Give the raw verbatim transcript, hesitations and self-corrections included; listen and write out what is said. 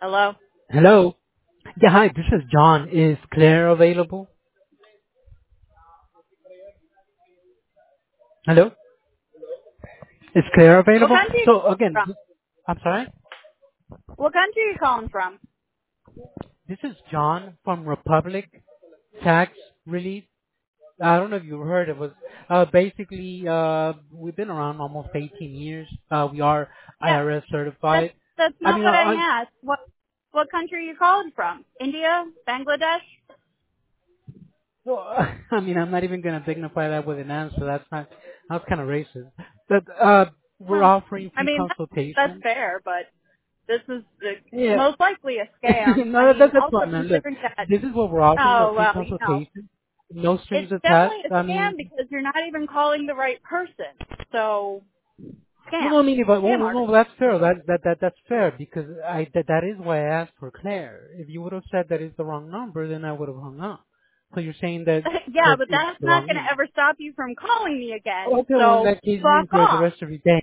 Hello? Hello. Yeah, hi, this is John. Is Claire available? Hello? Is Claire What available? country are you So again, from? th- I'm sorry? What country are you calling from? This is John from Republic Tax Relief. I don't know if you heard it was uh basically uh we've been around almost eighteen years. Uh we are Yeah, I R S that's certified. that's I not mean what I I, asked. What what country are you calling from? India? Bangladesh? Well, I mean, I'm not even going to dignify that with an answer. That's not, that's kind of racist. But, uh, we're Well, offering I free mean that's, that's consultation. fair, but this is uh, Yeah. most likely a scam. I No, that, mean, that's also fine, man. Look, considering that. this is what we're offering, a Oh free well, you know, consultation. No it's strings attached. definitely a I scam mean, because you're not even calling the right person. So well, scam, no, I mean, if I, well, scam well, artist. no, that's fair. That, that, that, that's fair because I, that, that is why I asked for Claire. If you would have said that is the wrong number, then I would have hung up. So you're saying that Yeah, her but is that's the not wrong going to number. ever stop you from calling me again. Okay, well, in So that case, you fuck enjoy the off. rest of your day.